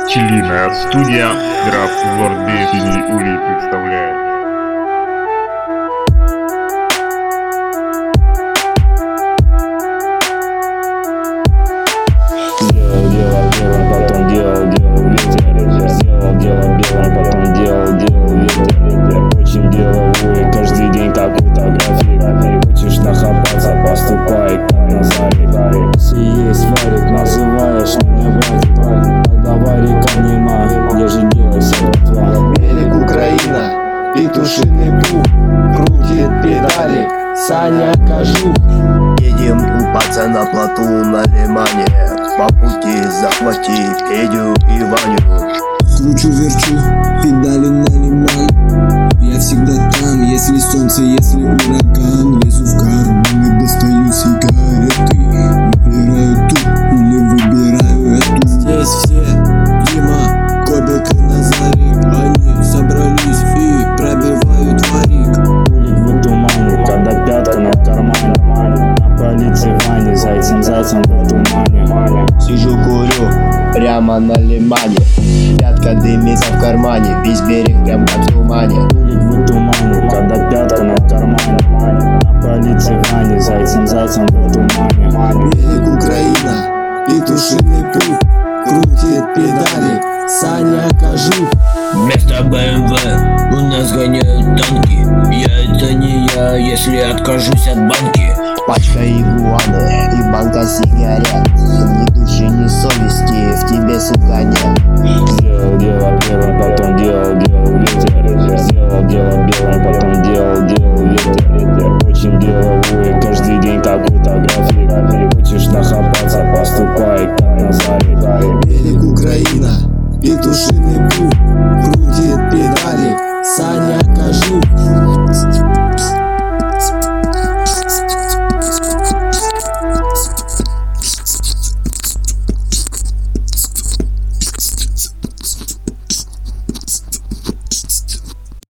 Пчелиная студия, граф Лорд Синий Улей представляет. Сделал дело первым, потом делал ветер. Сделал дело белым, потом делал ветер. Очень деловой, каждый день какой-то график. Хочешь нахапаться, поступай как на Назарик. Если есть варик, называешь меня братик. А до варика нема, где же делась братва? Берег Украина, петушиный пух, крутит педали, Саня Кожух. Едем купаться на плоту на лимане, по пути захвати Федю и Ваню. Кручу-верчу, педали на лиман. Я всегда там, если солнце, если ураган. Лезу в карман и достаю сигареты. Выбираю ту или выбираю эту. Здесь все Дима, Кобик и Назарик. Они собрались и пробивают варик. Улик в тумане, когда пятка на кармане. На полиции Ване, зайцем в тумане. Сижу, курю прямо на лимане, пятка дымится в кармане, весь берег прям как в тумане. Улик в тумане, когда пятка на кармане. На полиции Ване, зайцем в тумане. Берег Украина, петушиный пух, крутит педали, Саня Кожух. Вместо БМВ у нас гоняют танки. Это не я, если откажусь от банки. Пачка игуаны и банка сигарет, ни души, ни совести в тебе, сука, нет. Сделал дело первым, потом делал ветер. Сделал дело белым, потом делал ветер. Очень деловой, каждый день какой-то график. Хочешь нахапаться, поступай как на Назарик. Берег Украина, петушиный